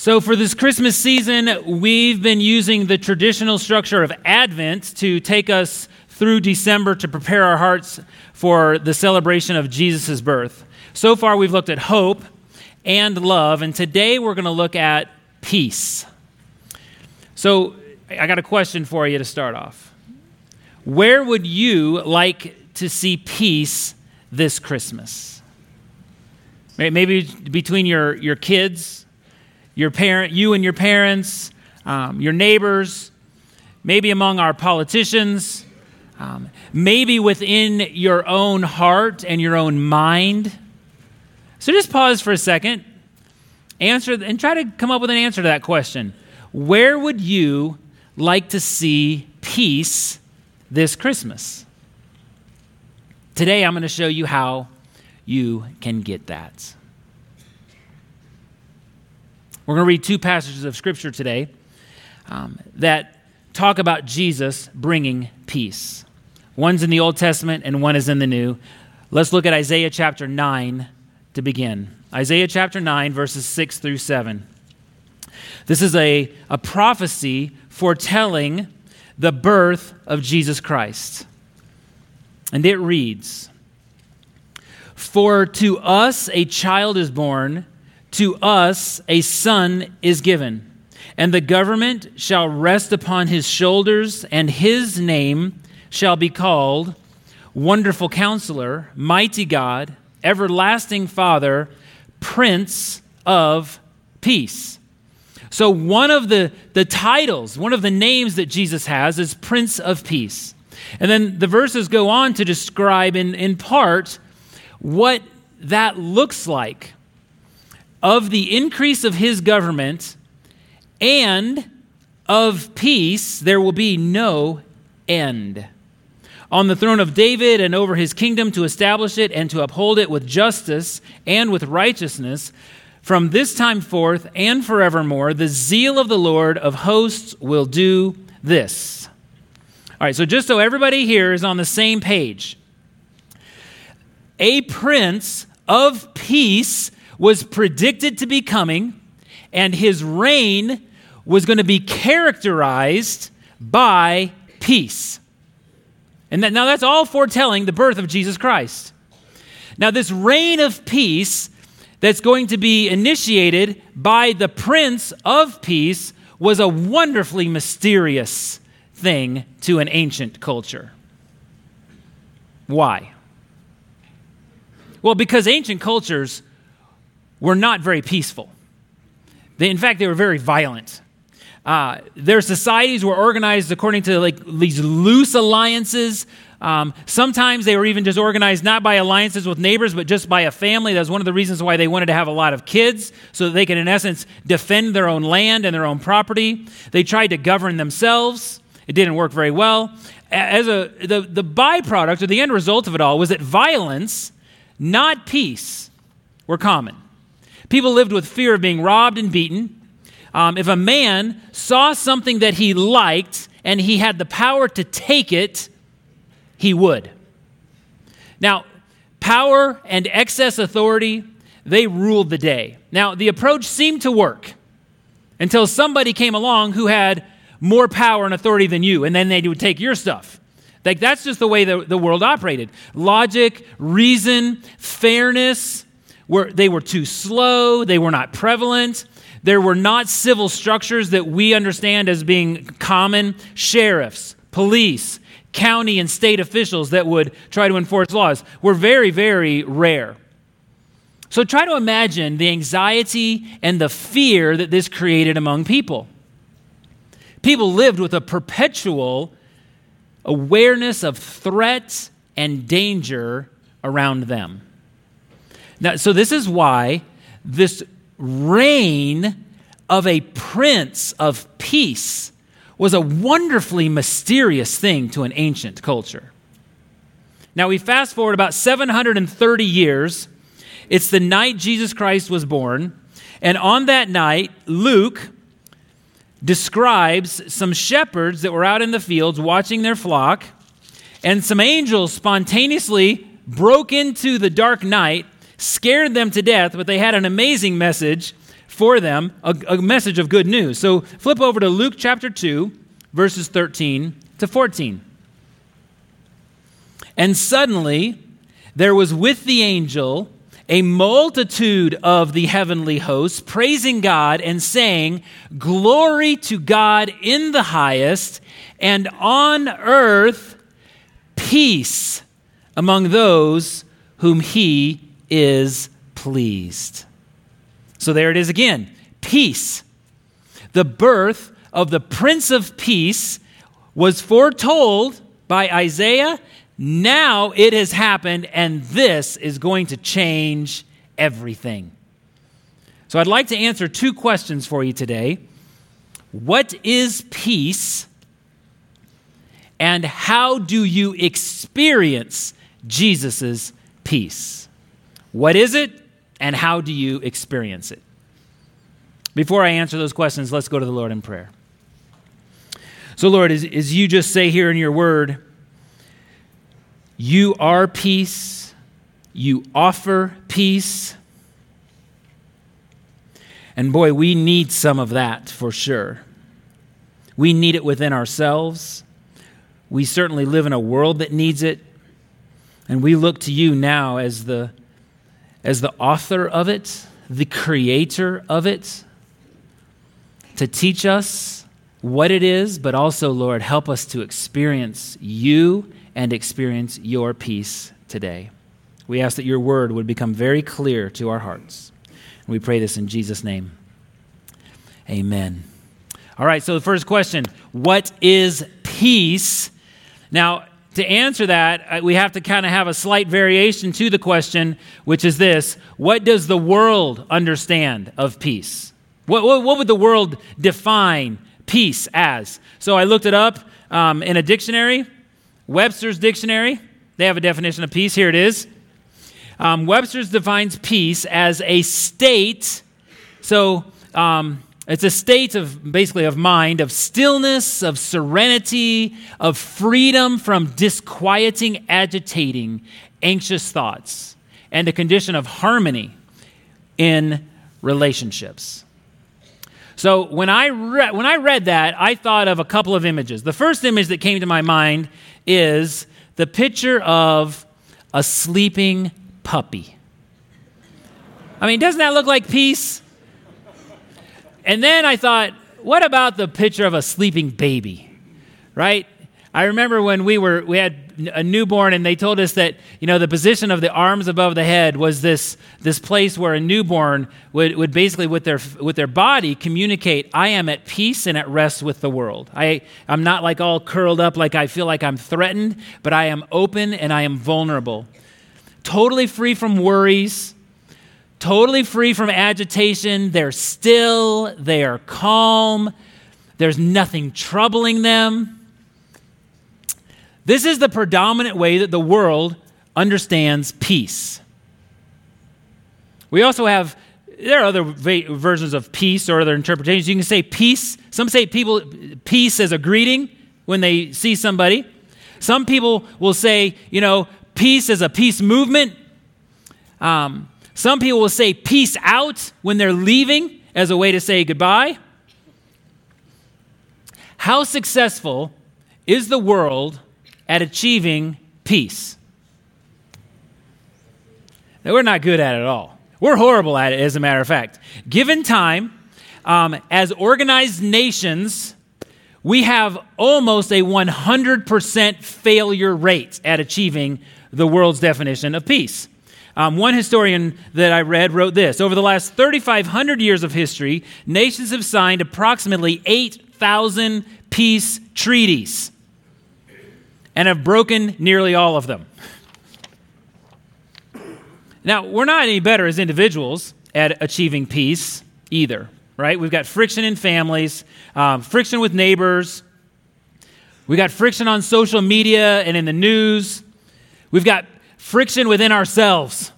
So for this Christmas season, we've been using the traditional structure of Advent to take us through December to prepare our hearts for the celebration of Jesus' birth. So far, we've looked at hope and love, and today we're going to look at peace. So I got a question for you to start off. Where would you like to see peace this Christmas? Maybe between your kids, you and your parents, your neighbors, maybe among our politicians, maybe within your own heart and your own mind. So just pause for a second, answer, and try to come up with an answer to that question. Where would you like to see peace this Christmas? Today, I'm going to show you how you can get that. We're going to read two passages of Scripture today that talk about Jesus bringing peace. One's in the Old Testament and one is in the New. Let's look at Isaiah chapter 9 to begin. Isaiah chapter 9, verses 6 through 7. This is a prophecy foretelling the birth of Jesus Christ. And it reads, "For to us a child is born, to us a son is given, and the government shall rest upon his shoulders, and his name shall be called Wonderful Counselor, Mighty God, Everlasting Father, Prince of Peace." So one of the titles, one of the names that Jesus has is Prince of Peace. And then the verses go on to describe in part what that looks like. Of the increase of his government and of peace, there will be no end. On the throne of David and over his kingdom, to establish it and to uphold it with justice and with righteousness from this time forth and forevermore. The zeal of the Lord of hosts will do this. All right, so just so everybody here is on the same page, a prince of peace was predicted to be coming, and his reign was going to be characterized by peace. And now that's all foretelling the birth of Jesus Christ. Now this reign of peace that's going to be initiated by the Prince of Peace was a wonderfully mysterious thing to an ancient culture. Why? Well, because ancient cultures were not very peaceful. In fact, they were very violent. Their societies were organized according to these loose alliances. Sometimes they were even just organized not by alliances with neighbors, but just by a family. That was one of the reasons why they wanted to have a lot of kids, so that they could, in essence, defend their own land and their own property. They tried to govern themselves. It didn't work very well. The byproduct or the end result of it all was that violence, not peace, were common. People lived with fear of being robbed and beaten. If a man saw something that he liked and he had the power to take it, he would. Now, power and excess authority, they ruled the day. Now, the approach seemed to work until somebody came along who had more power and authority than you, and then they would take your stuff. That's just the way the world operated. Logic, reason, fairness, they were too slow, they were not prevalent. There were not civil structures that we understand as being common. Sheriffs, police, county and state officials that would try to enforce laws were very, very rare. So try to imagine the anxiety and the fear that this created among people. People lived with a perpetual awareness of threat and danger around them. Now, so this is why this reign of a prince of peace was a wonderfully mysterious thing to an ancient culture. Now we fast forward about 730 years. It's the night Jesus Christ was born. And on that night, Luke describes some shepherds that were out in the fields watching their flock. And some angels spontaneously broke into the dark night, scared them to death, but they had an amazing message for them a message of good news. So flip over to Luke chapter 2, verses 13 to 14. And suddenly there was with the angel a multitude of the heavenly hosts praising God and saying, "Glory to God in the highest, and on earth peace among those whom he is pleased." So there it is again, peace. The birth of the Prince of Peace was foretold by Isaiah. Now it has happened, and this is going to change everything. So I'd like to answer two questions for you today. What is peace? And how do you experience Jesus' peace? What is it, and how do you experience it? Before I answer those questions, let's go to the Lord in prayer. So Lord, as you just say here in your word, you are peace. You offer peace. And boy, we need some of that for sure. We need it within ourselves. We certainly live in a world that needs it. And we look to you now as the author of it, the creator of it, to teach us what it is, but also, Lord, help us to experience you and experience your peace today. We ask that your word would become very clear to our hearts. And we pray this in Jesus' name. Amen. All right, so the first question, what is peace? Now, to answer that, we have to kind of have a slight variation to the question, which is this: what does the world understand of peace? What would the world define peace as? So I looked it up in a dictionary, Webster's dictionary. They have a definition of peace. Here it is. Webster's defines peace as a state. So it's a state of basically of mind, of stillness, of serenity, of freedom from disquieting, agitating, anxious thoughts, and a condition of harmony in relationships. So when I read that, I thought of a couple of images. The first image that came to my mind is the picture of a sleeping puppy. I mean, doesn't that look like peace? And then I thought, what about the picture of a sleeping baby, right? I remember when we had a newborn, and they told us that, the position of the arms above the head was this place where a newborn would basically with their body communicate, I am at peace and at rest with the world. I'm not like all curled up like I feel like I'm threatened, but I am open and I am vulnerable. Totally free from worries, totally free from agitation. They're still, they are calm. There's nothing troubling them. This is the predominant way that the world understands peace. We also have, there are other versions of peace or other interpretations. You can say peace. Some say peace as a greeting when they see somebody. Some people will say, peace as a peace movement. Some people will say peace out when they're leaving as a way to say goodbye. How successful is the world at achieving peace? Now, we're not good at it at all. We're horrible at it, as a matter of fact. Given time, as organized nations, we have almost a 100% failure rate at achieving the world's definition of peace. One historian that I read wrote this: over the last 3,500 years of history, nations have signed approximately 8,000 peace treaties and have broken nearly all of them. Now, we're not any better as individuals at achieving peace either, right? We've got friction in families, friction with neighbors. We've got friction on social media and in the news. We've got friction within ourselves.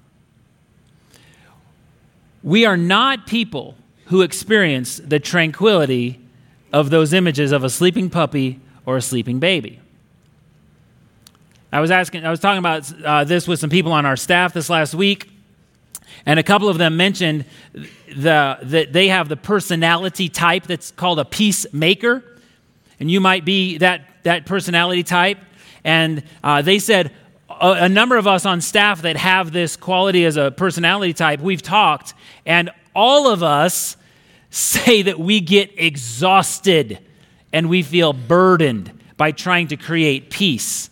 We are not people who experience the tranquility of those images of a sleeping puppy or a sleeping baby. I was talking about this with some people on our staff this last week, And a couple of them mentioned that they have the personality type that's called a peacemaker. And you might be that personality type. And they said a number of us on staff that have this quality as a personality type, we've talked, and all of us say that we get exhausted and we feel burdened by trying to create peace.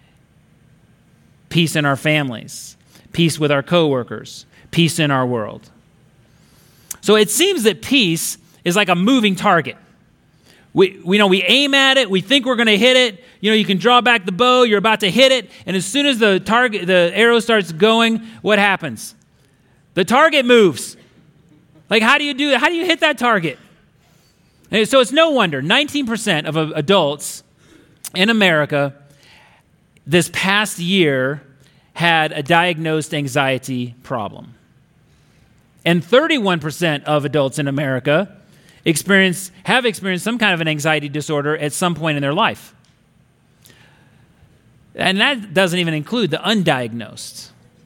Peace in our families, peace with our coworkers, peace in our world. So it seems that peace is like a moving target. We aim at it, we think we're going to hit it. You can draw back the bow, you're about to hit it, and as soon as the arrow starts going, what happens? The target moves. Like, how do you do that? How do you hit that target? And so it's no wonder 19% of adults in America this past year had a diagnosed anxiety problem. And 31% of adults in America have experienced some kind of an anxiety disorder at some point in their life. And that doesn't even include the undiagnosed.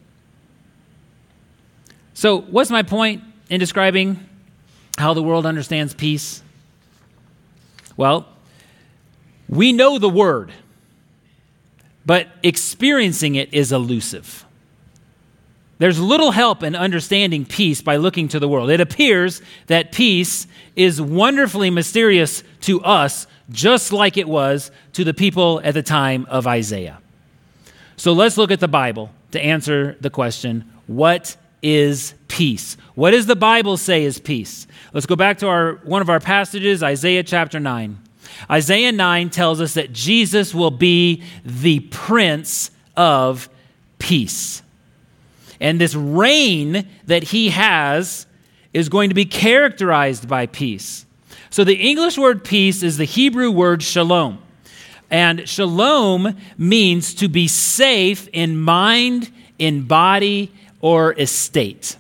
So what's my point in describing how the world understands peace? Well, we know the word, but experiencing it is elusive. There's little help in understanding peace by looking to the world. It appears that peace is wonderfully mysterious to us, just like it was to the people at the time of Isaiah. So let's look at the Bible to answer the question, what is peace? What does the Bible say is peace? Let's go back to one of our passages, Isaiah chapter 9. Isaiah 9 tells us that Jesus will be the Prince of Peace. And this reign that he has is going to be characterized by peace. So the English word peace is the Hebrew word shalom. And shalom means to be safe in mind, in body, or estate.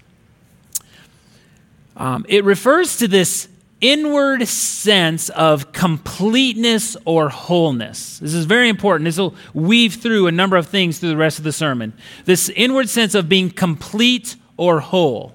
It refers to this inward sense of completeness or wholeness. This is very important. This will weave through a number of things through the rest of the sermon. This inward sense of being complete or whole.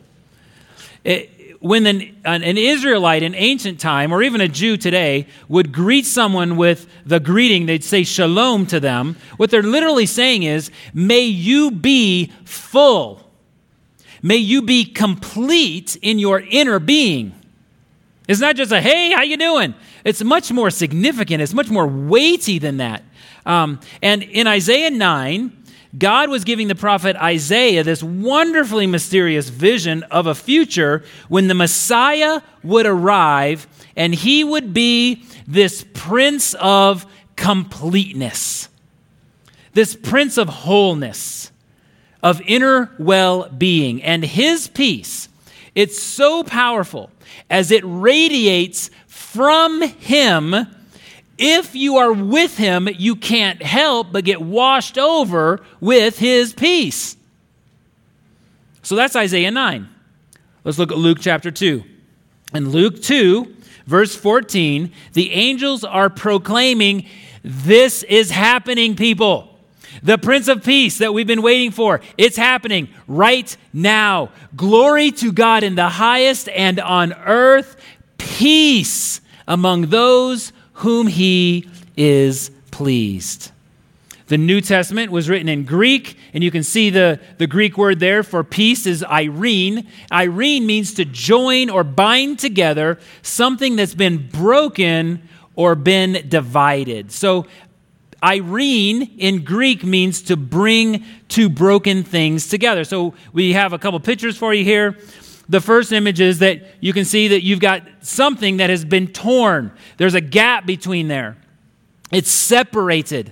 When an Israelite in ancient time, or even a Jew today, would greet someone with the greeting, they'd say shalom to them. What they're literally saying is, may you be full. May you be complete in your inner being. It's not just a, hey, how you doing? It's much more significant. It's much more weighty than that. And in Isaiah 9, God was giving the prophet Isaiah this wonderfully mysterious vision of a future when the Messiah would arrive and he would be this Prince of completeness, this Prince of wholeness, of inner well-being. And his peace, it's so powerful as it radiates from him. If you are with him, you can't help but get washed over with his peace. So that's Isaiah 9. Let's look at Luke chapter 2. In Luke 2, verse 14, the angels are proclaiming, this is happening, people. The Prince of Peace that we've been waiting for, it's happening right now. Glory to God in the highest, and on earth, peace among those whom he is pleased. The New Testament was written in Greek, and you can see the Greek word there for peace is eirene. Eirene means to join or bind together something that's been broken or been divided. So eirene in Greek means to bring two broken things together. So we have a couple pictures for you here. The first image is that you can see that you've got something that has been torn. There's a gap between there. It's separated.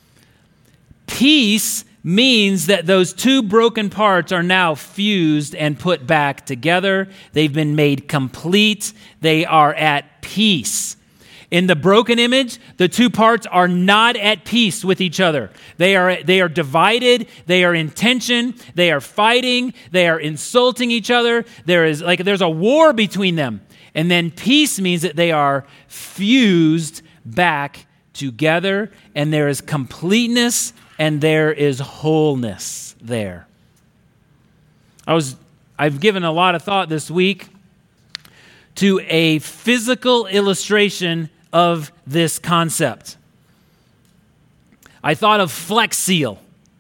Peace means that those two broken parts are now fused and put back together. They've been made complete. They are at peace. In the broken image, the two parts are not at peace with each other. They are divided. They are in tension. They are fighting. They are insulting each other. There's a war between them. And then peace means that they are fused back together, and there is completeness and there is wholeness there. I've given a lot of thought this week to a physical illustration of this concept. I thought of Flex Seal.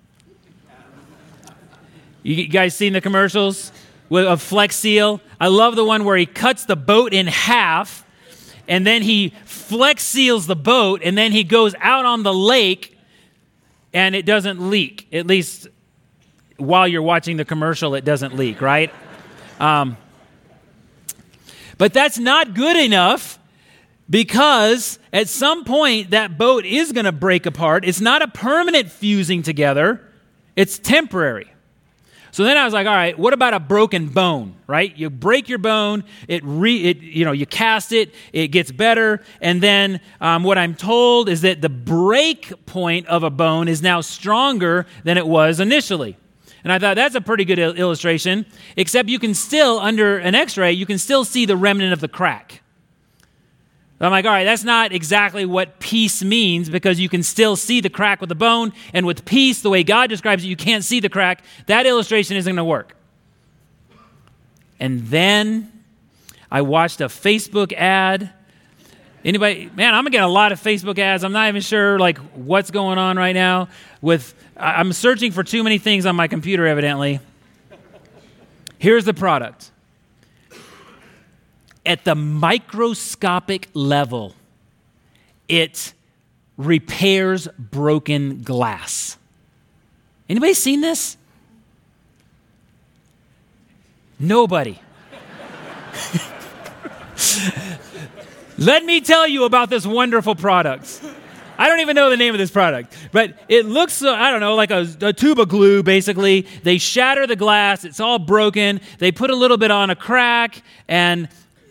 You guys seen the commercials of Flex Seal? I love the one where he cuts the boat in half, and then he Flex Seals the boat, and then he goes out on the lake, and it doesn't leak. At least while you're watching the commercial, it doesn't leak, right? But that's not good enough, because at some point that boat is going to break apart. It's not a permanent fusing together. It's temporary. So then I was like, all right, what about a broken bone, right? You break your bone, you cast it, it gets better, and then what I'm told is that the break point of a bone is now stronger than it was initially. And I thought that's a pretty good illustration, except you can still, under an x-ray, you can still see the remnant of the crack. I'm like, all right, that's not exactly what peace means, because you can still see the crack with the bone, and with peace, the way God describes it, you can't see the crack. That illustration isn't going to work. And then I watched a Facebook ad. Anybody, man, I'm getting a lot of Facebook ads. I'm not even sure what's going on right now. I'm searching for too many things on my computer, evidently. Here's the product. At the microscopic level, it repairs broken glass. Anybody seen this? Nobody. Let me tell you about this wonderful product. I don't even know the name of this product, but it looks, like a tube of glue, basically. They shatter the glass. It's all broken. They put a little bit on a crack, and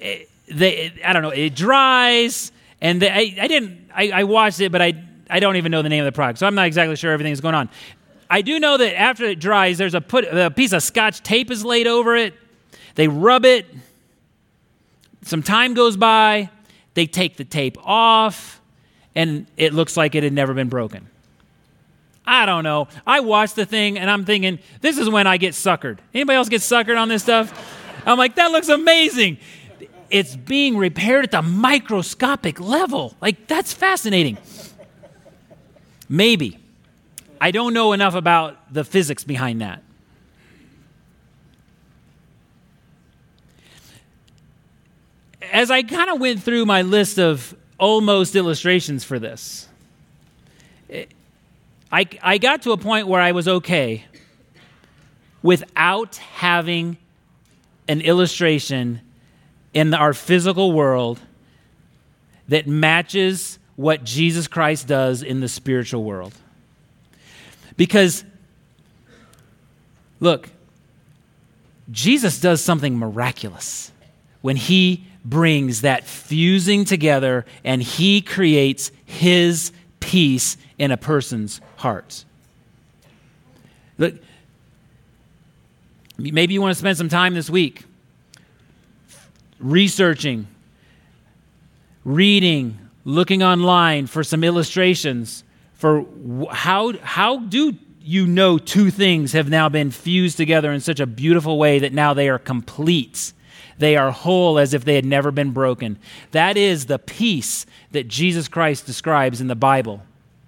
it dries, and I watched it, but I don't even know the name of the product, so I'm not exactly sure everything is going on. I do know that after it dries, there's a piece of Scotch tape is laid over it. They rub it. Some time goes by. They take the tape off, and it looks like it had never been broken. I don't know. I watched the thing, and I'm thinking, this is when I get suckered. Anybody else get suckered on this stuff? I'm like, that looks amazing. It's being repaired at the microscopic level. That's fascinating. Maybe. I don't know enough about the physics behind that. As I kind of went through my list of almost illustrations for this, I got to a point where I was okay without having an illustration in our physical world that matches what Jesus Christ does in the spiritual world. Because, look, Jesus does something miraculous when he brings that fusing together and he creates his peace in a person's heart. Look, maybe you want to spend some time this week researching, reading, looking online for some illustrations for how do you know two things have now been fused together in such a beautiful way that now they are complete. They are whole as if they had never been broken. That is the peace that Jesus Christ describes in the Bible.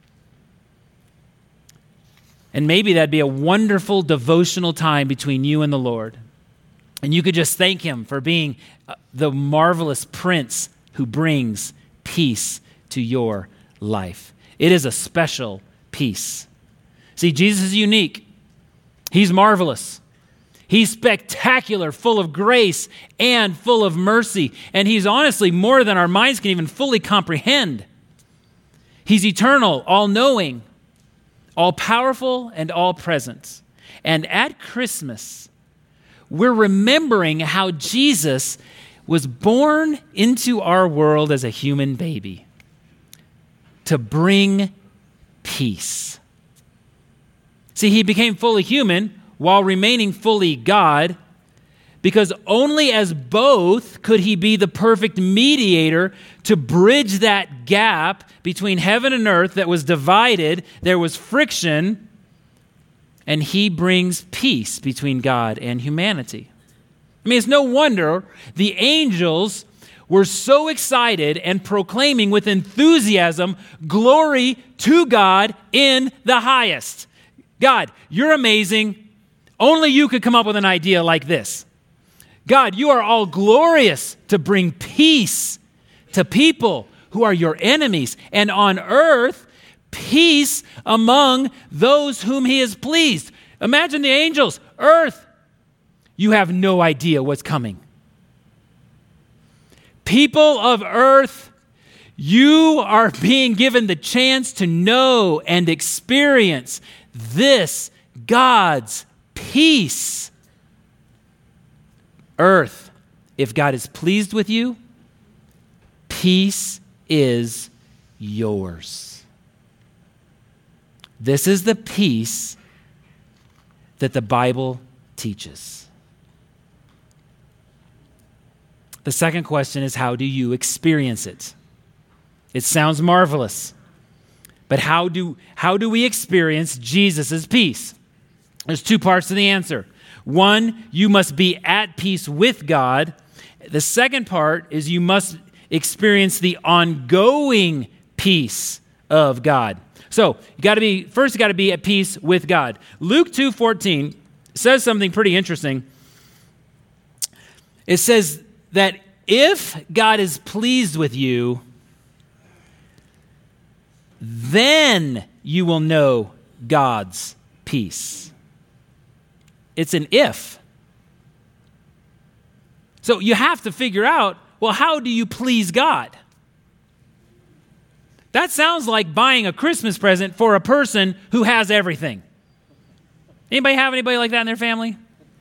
And maybe that'd be a wonderful devotional time between you and the Lord. And you could just thank him for being the marvelous Prince who brings peace to your life. It is a special peace. See, Jesus is unique. He's marvelous. He's spectacular, full of grace and full of mercy. And he's honestly more than our minds can even fully comprehend. He's eternal, all-knowing, all-powerful, and all-present. And at Christmas, we're remembering how Jesus was born into our world as a human baby to bring peace. See, he became fully human while remaining fully God, because only as both could he be the perfect mediator to bridge that gap between heaven and earth that was divided. There was friction, and he brings peace between God and humanity. I mean, it's no wonder the angels were so excited and proclaiming with enthusiasm, glory to God in the highest. God, you're amazing. Only you could come up with an idea like this. God, you are all glorious to bring peace to people who are your enemies, and on earth, peace among those whom he is pleased. Imagine the angels, earth, you have no idea what's coming. People of earth, you are being given the chance to know and experience this God's peace. Earth, if God is pleased with you, peace is yours. This is the peace that the Bible teaches. The second question is, how do you experience it? It sounds marvelous, but how do we experience Jesus' peace? There's two parts to the answer. One, you must be at peace with God. The second part is you must experience the ongoing peace of God. So you got to be at peace with God. Luke 2:14 says something pretty interesting. It says that if God is pleased with you, then you will know God's peace. It's an if. So you have to figure out, well, how do you please God? That sounds like buying a Christmas present for a person who has everything. Anybody have anybody like that in their family?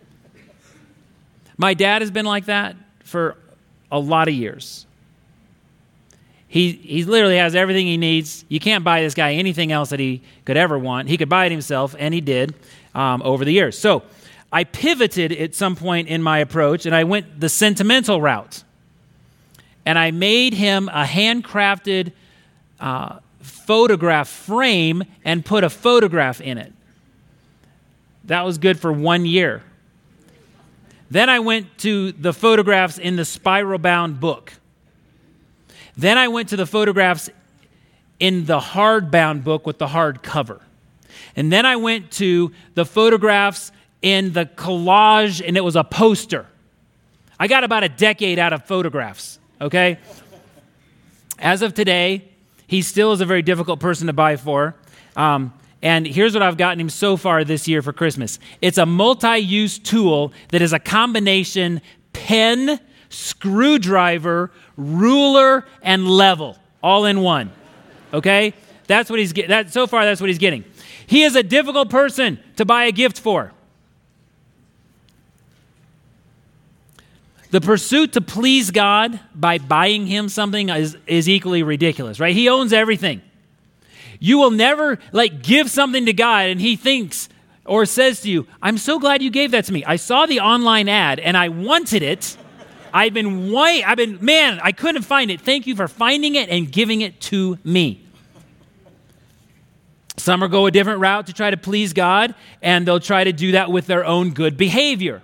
My dad has been like that for a lot of years. He literally has everything he needs. You can't buy this guy anything else that he could ever want. He could buy it himself, and he did over the years. So I pivoted at some point in my approach, and I went the sentimental route. And I made him a handcrafted photograph frame and put a photograph in it. That was good for 1 year. Then I went to the photographs in the spiral-bound book. Then I went to the photographs in the hardbound book with the hard cover. And then I went to the photographs in the collage, and it was a poster. I got about a decade out of photographs, okay? As of today, he still is a very difficult person to buy for. And here's what I've gotten him so far this year for Christmas. It's a multi-use tool that is a combination pen, screwdriver, ruler, and level, all in one. Okay? That's what he's getting. So far, that's what he's getting. He is a difficult person to buy a gift for. The pursuit to please God by buying him something is equally ridiculous, right? He owns everything. You will never give something to God and he thinks or says to you, I'm so glad you gave that to me. I saw the online ad and I wanted it. I couldn't find it. Thank you for finding it and giving it to me. Some will go a different route to try to please God, and they'll try to do that with their own good behavior.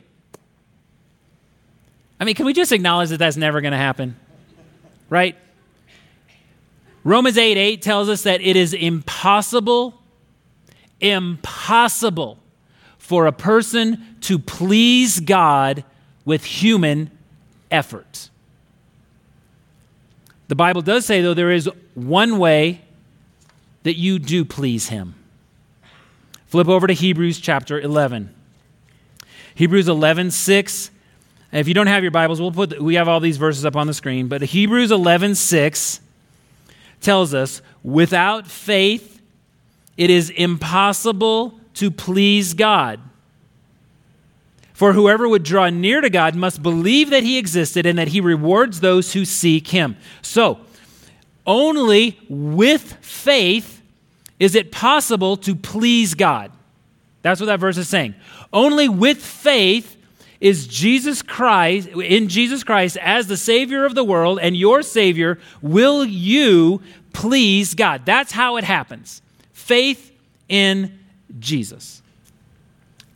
I mean, can we just acknowledge that that's never going to happen? Right? Romans 8:8 tells us that it is impossible for a person to please God with human effort. The Bible does say, though, there is one way that you do please him. Flip over to Hebrews chapter 11. Hebrews 11:6. If you don't have your Bibles, we have all these verses up on the screen, but Hebrews 11:6 tells us, without faith, it is impossible to please God. For whoever would draw near to God must believe that he existed and that he rewards those who seek him. So, only with faith is it possible to please God. That's what that verse is saying. Only with faith is Jesus Christ, in Jesus Christ as the Savior of the world and your Savior, will you please God. That's how it happens. Faith in Jesus.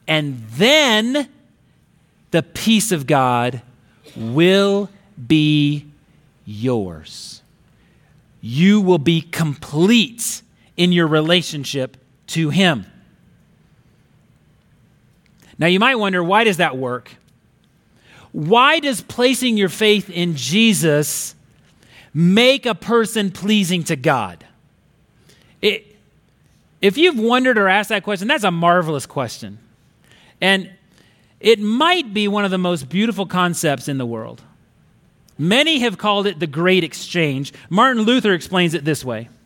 and then the peace of God will be yours. You will be complete in your relationship to him. Now you might wonder, why does that work? Why does placing your faith in Jesus make a person pleasing to God? If you've wondered or asked that question, that's a marvelous question. And it might be one of the most beautiful concepts in the world. Many have called it the Great Exchange. Martin Luther explains it this way.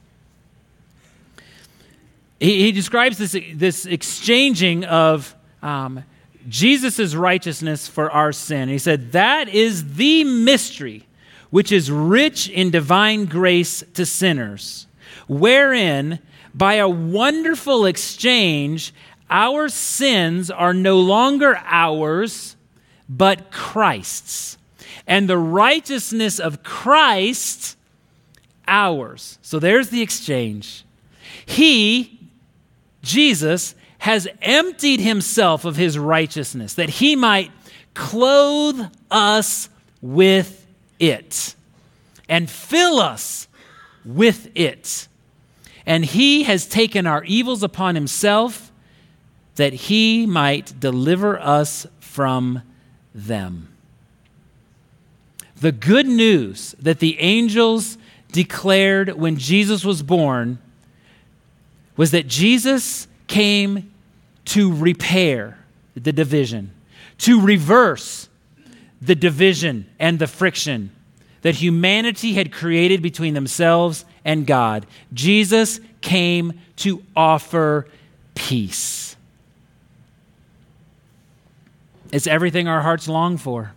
He describes this exchanging of Jesus' righteousness for our sin. He said, that is the mystery which is rich in divine grace to sinners, wherein by a wonderful exchange, our sins are no longer ours, but Christ's, and the righteousness of Christ ours. So there's the exchange. He, Jesus, has emptied himself of his righteousness that he might clothe us with it and fill us with it. And he has taken our evils upon himself that he might deliver us from them. The good news that the angels declared when Jesus was born was that Jesus came to repair the division, to reverse the division and the friction that humanity had created between themselves and God. Jesus came to offer peace. It's everything our hearts long for.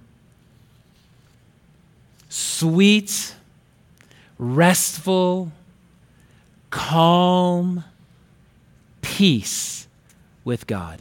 Sweet, restful, calm peace with God.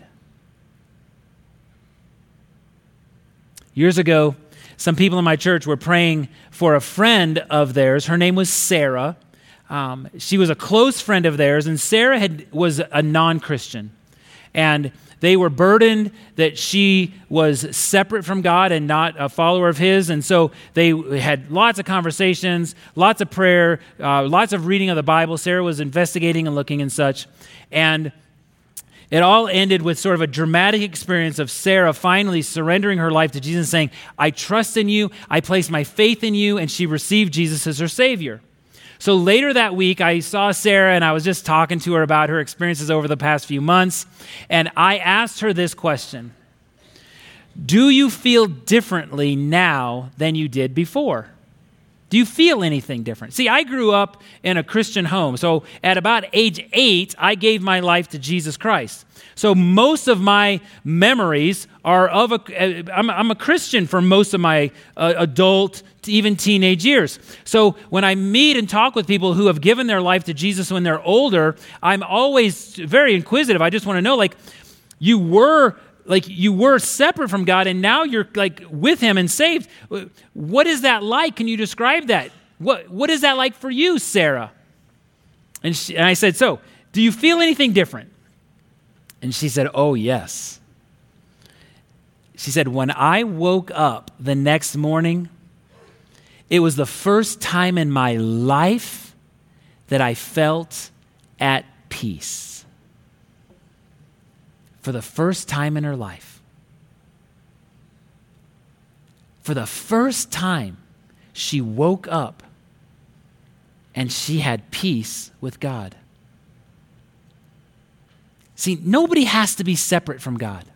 Years ago, some people in my church were praying for a friend of theirs. Her name was Sarah. She was a close friend of theirs, and Sarah was a non-Christian. And they were burdened that she was separate from God and not a follower of his. And so they had lots of conversations, lots of prayer, lots of reading of the Bible. Sarah was investigating and looking and such. And it all ended with sort of a dramatic experience of Sarah finally surrendering her life to Jesus and saying, I trust in you, I place my faith in you, and she received Jesus as her Savior. So later that week, I saw Sarah and I was just talking to her about her experiences over the past few months, and I asked her this question: do you feel differently now than you did before? Do you feel anything different? See, I grew up in a Christian home. So at about age 8, I gave my life to Jesus Christ. So most of my memories are of I'm a Christian for most of my adult, even teenage years. So when I meet and talk with people who have given their life to Jesus when they're older, I'm always very inquisitive. I just want to know, you were separate from God and now you're with him and saved. What is that like? Can you describe that? What is that like for you, Sarah? And I said, so do you feel anything different? And she said, oh, yes. She said, when I woke up the next morning, it was the first time in my life that I felt at peace. For the first time in her life. For the first time, she woke up and she had peace with God. See, nobody has to be separate from God.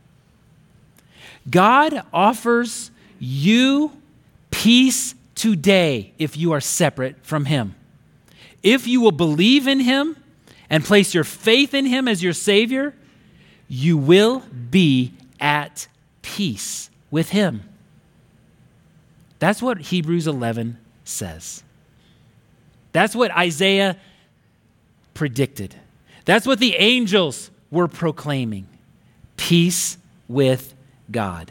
God offers you peace today if you are separate from him. If you will believe in him and place your faith in him as your Savior, you will be at peace with him. That's what Hebrews 11 says. That's what Isaiah predicted. That's what the angels were proclaiming. Peace with God.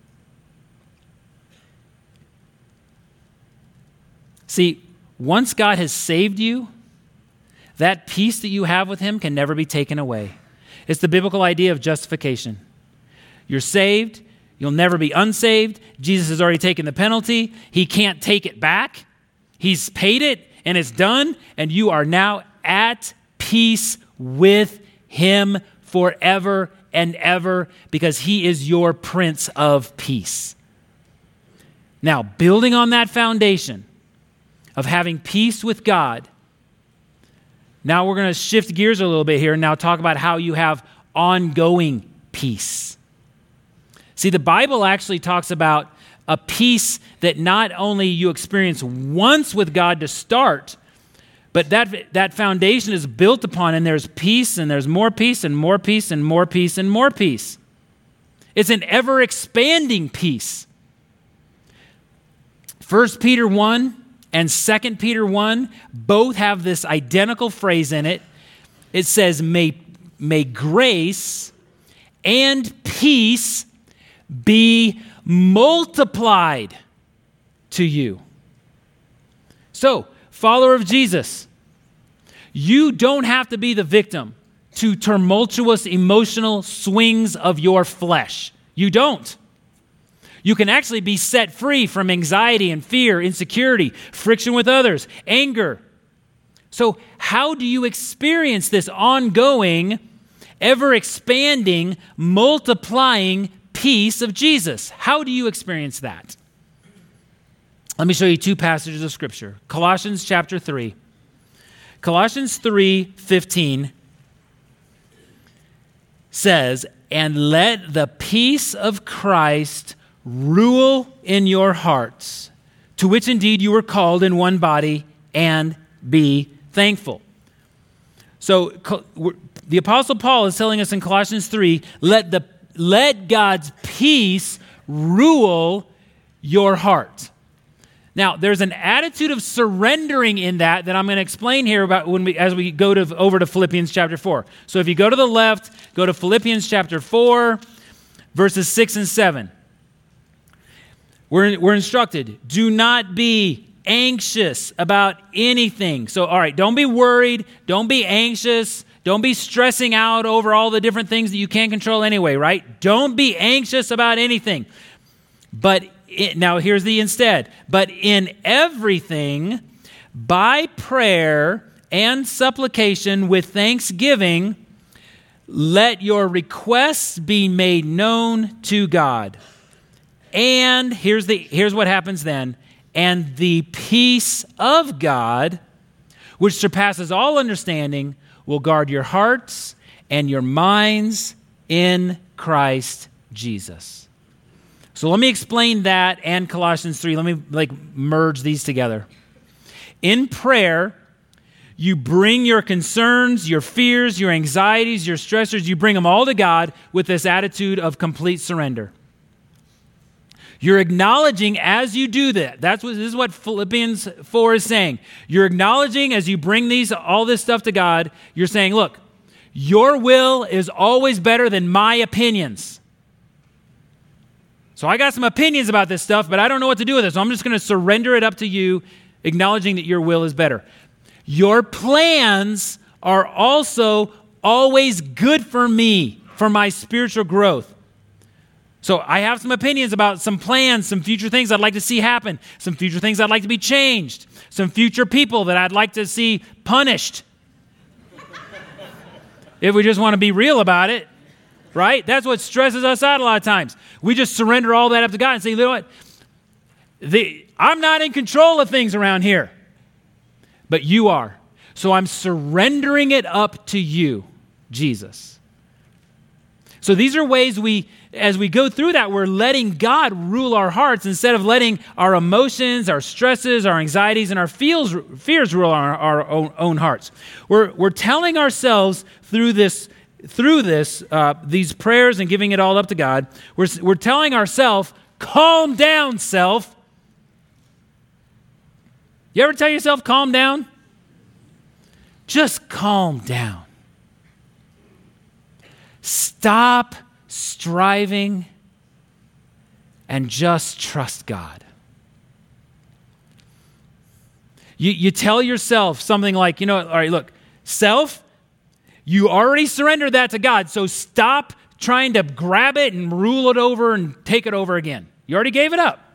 See, once God has saved you, that peace that you have with him can never be taken away. It's the biblical idea of justification. You're saved. You'll never be unsaved. Jesus has already taken the penalty. He can't take it back. He's paid it, and it's done, and you are now at peace with him forever and ever because he is your Prince of Peace. Now, building on that foundation of having peace with God, now we're going to shift gears a little bit here and now talk about how you have ongoing peace. See, the Bible actually talks about a peace that not only you experience once with God to start, but that foundation is built upon, and there's peace, and there's more peace, and more peace, and more peace, and more peace. It's an ever-expanding peace. 1 Peter 1 and 2 Peter 1 both have this identical phrase in it. It says, may grace and peace be multiplied to you. So, follower of Jesus, you don't have to be the victim to tumultuous emotional swings of your flesh. You don't. You can actually be set free from anxiety and fear, insecurity, friction with others, anger. So how do you experience this ongoing, ever-expanding, multiplying peace of Jesus? How do you experience that? Let me show you two passages of Scripture. Colossians chapter 3. Colossians 3:15 says, "And let the peace of Christ rule in your hearts, to which indeed you were called in one body, and be thankful." So the Apostle Paul is telling us in Colossians 3, let God's peace rule your heart. Now, there's an attitude of surrendering in that I'm going to explain here about as we go over to Philippians chapter 4. So if you go to the left, go to Philippians chapter 4, verses 6 and 7. We're instructed, do not be anxious about anything. So, all right, don't be worried. Don't be anxious. Don't be stressing out over all the different things that you can't control anyway, right? Don't be anxious about anything. Now here's the instead. But in everything, by prayer and supplication with thanksgiving, let your requests be made known to God. And here's what happens then. And the peace of God, which surpasses all understanding, will guard your hearts and your minds in Christ Jesus. So let me explain that and Colossians 3. Let me merge these together. In prayer, you bring your concerns, your fears, your anxieties, your stressors, you bring them all to God with this attitude of complete surrender. You're acknowledging as you do that. This is what Philippians 4 is saying. You're acknowledging as you bring all this stuff to God, you're saying, look, your will is always better than my opinions. So I got some opinions about this stuff, but I don't know what to do with it. So I'm just going to surrender it up to you, acknowledging that your will is better. Your plans are also always good for me, for my spiritual growth. So I have some opinions about some plans, some future things I'd like to see happen, some future things I'd like to be changed, some future people that I'd like to see punished. If we just want to be real about it, right? That's what stresses us out a lot of times. We just surrender all that up to God and say, you know what? I'm not in control of things around here, but you are. So I'm surrendering it up to you, Jesus. So these are ways as we go through that, we're letting God rule our hearts instead of letting our emotions, our stresses, our anxieties, and our fears rule our own hearts. We're telling ourselves through these prayers and giving it all up to God, we're telling ourselves, calm down, self. You ever tell yourself, calm down? Just calm down. Stop striving and just trust God. You tell yourself something like, all right, look, self, You already surrendered that to God, so stop trying to grab it and rule it over and take it over again. You already gave it up.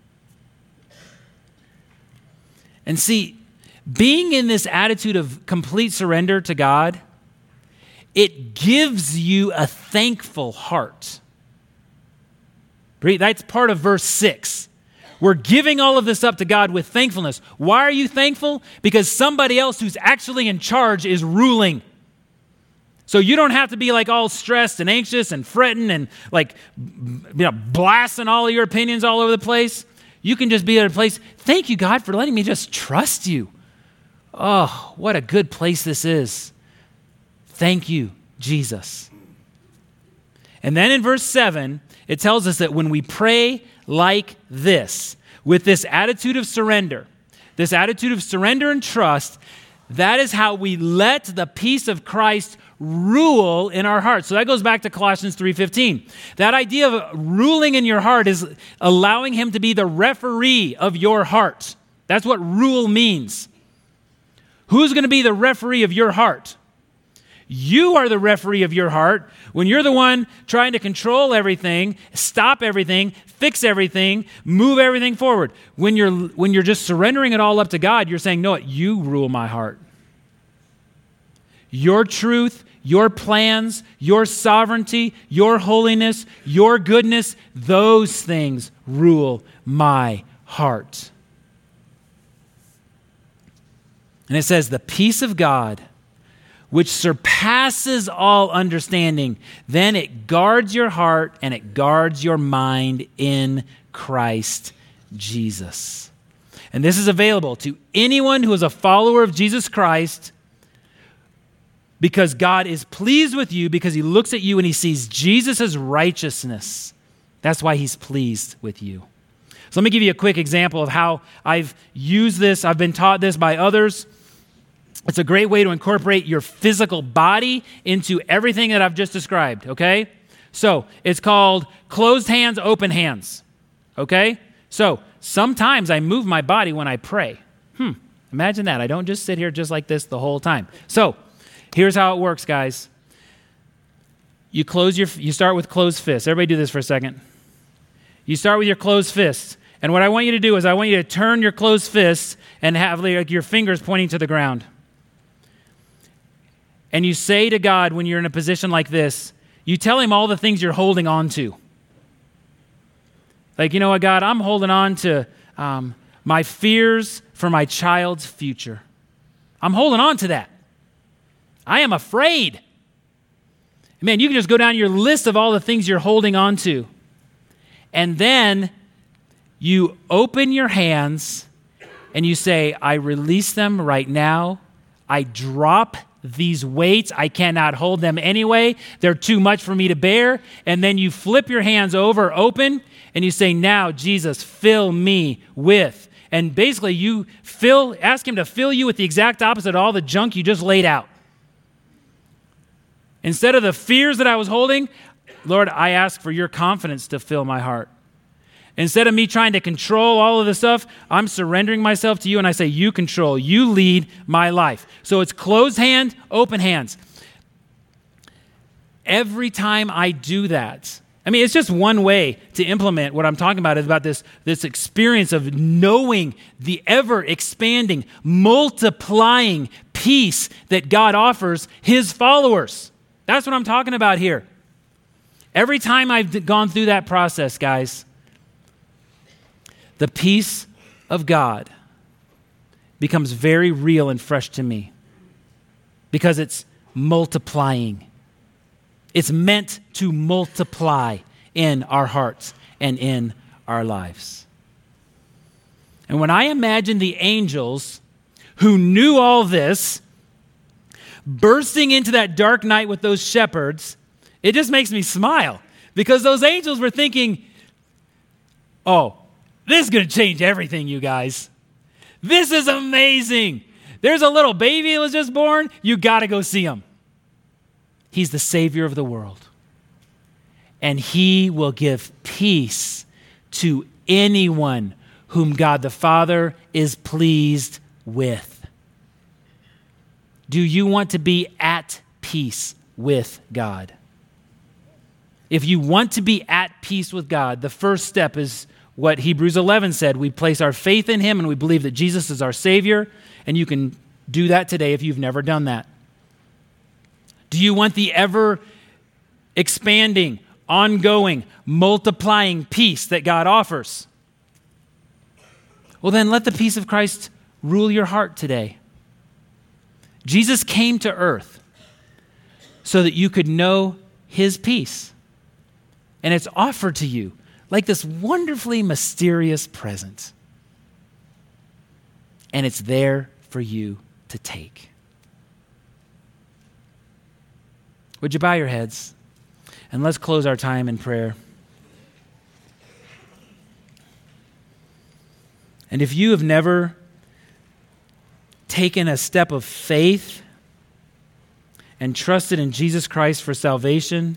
And see, being in this attitude of complete surrender to God, it gives you a thankful heart. That's part of verse 6. We're giving all of this up to God with thankfulness. Why are you thankful? Because somebody else who's actually in charge is ruling. So you don't have to be like all stressed and anxious and fretting and like, blasting all of your opinions all over the place. You can just be at a place, thank you, God, for letting me just trust you. Oh, what a good place this is. Thank you, Jesus. And then in verse 7, it tells us that when we pray like this, with this attitude of surrender and trust, that is how we let the peace of Christ rule in our hearts. So that goes back to Colossians 3:15. That idea of ruling in your heart is allowing him to be the referee of your heart. That's what rule means. Who's going to be the referee of your heart? You are the referee of your heart when you're the one trying to control everything, stop everything, fix everything, move everything forward. When you're just surrendering it all up to God, you're saying, no, you rule my heart. Your truth, your plans, your sovereignty, your holiness, your goodness, those things rule my heart. And it says, the peace of God, which surpasses all understanding, then it guards your heart and it guards your mind in Christ Jesus. And this is available to anyone who is a follower of Jesus Christ, because God is pleased with you, because he looks at you and he sees Jesus' righteousness. That's why he's pleased with you. So let me give you a quick example of how I've used this. I've been taught this by others. It's a great way to incorporate your physical body into everything that I've just described, okay? So it's called closed hands, open hands, okay? So sometimes I move my body when I pray. Imagine that. I don't just sit here just like this the whole time. So here's how it works, guys. You start with closed fists. Everybody do this for a second. You start with your closed fists. And what I want you to do is I want you to turn your closed fists and have like your fingers pointing to the ground. And you say to God when you're in a position like this, you tell him all the things you're holding on to. Like, you know what, God, I'm holding on to my fears for my child's future. I'm holding on to that. I am afraid. Man, you can just go down your list of all the things you're holding on to. And then you open your hands and you say, I release them right now. I drop these weights. I cannot hold them anyway. They're too much for me to bear. And then you flip your hands over open and you say, now, Jesus, fill me with. And basically you ask him to fill you with the exact opposite of all the junk you just laid out. Instead of the fears that I was holding, Lord, I ask for your confidence to fill my heart. Instead of me trying to control all of this stuff, I'm surrendering myself to you and I say, you control, you lead my life. So it's closed hand, open hands. Every time I do that, it's just one way to implement what I'm talking about is about this experience of knowing the ever-expanding, multiplying peace that God offers his followers. That's what I'm talking about here. Every time I've gone through that process, guys, the peace of God becomes very real and fresh to me because it's multiplying. It's meant to multiply in our hearts and in our lives. And when I imagine the angels who knew all this bursting into that dark night with those shepherds, it just makes me smile because those angels were thinking, oh, this is going to change everything, you guys. This is amazing. There's a little baby that was just born. You got to go see him. He's the Savior of the world. And he will give peace to anyone whom God the Father is pleased with. Do you want to be at peace? peace with God. If you want to be at peace with God, the first step is what Hebrews 11 said. We place our faith in him and we believe that Jesus is our Savior, and you can do that today if you've never done that. Do you want the ever expanding, ongoing, multiplying peace that God offers? Well, then let the peace of Christ rule your heart today. Jesus came to earth so that you could know his peace. And it's offered to you like this wonderfully mysterious present. And it's there for you to take. Would you bow your heads? And let's close our time in prayer. And if you have never taken a step of faith and trusted in Jesus Christ for salvation,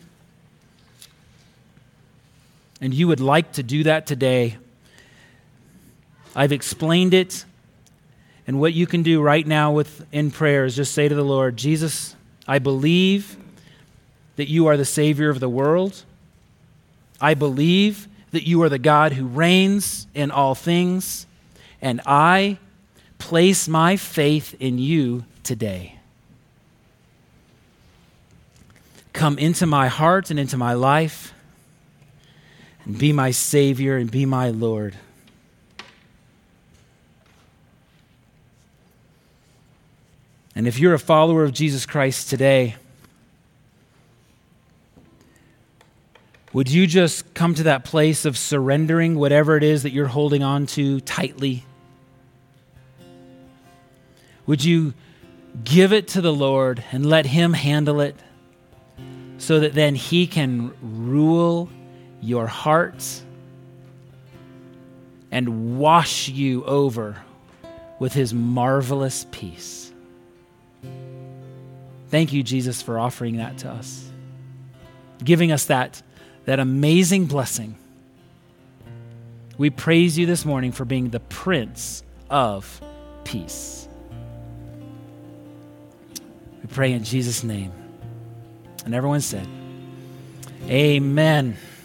and you would like to do that today, I've explained it. And what you can do right now in prayer is just say to the Lord, Jesus, I believe that you are the Savior of the world. I believe that you are the God who reigns in all things. And I place my faith in you today. Come into my heart and into my life and be my Savior and be my Lord. And if you're a follower of Jesus Christ today, would you just come to that place of surrendering whatever it is that you're holding on to tightly? Would you give it to the Lord and let him handle it so that then he can rule your heart and wash you over with his marvelous peace? Thank you, Jesus, for offering that to us, giving us that amazing blessing. We praise you this morning for being the Prince of Peace. We pray in Jesus' name. And everyone said, amen.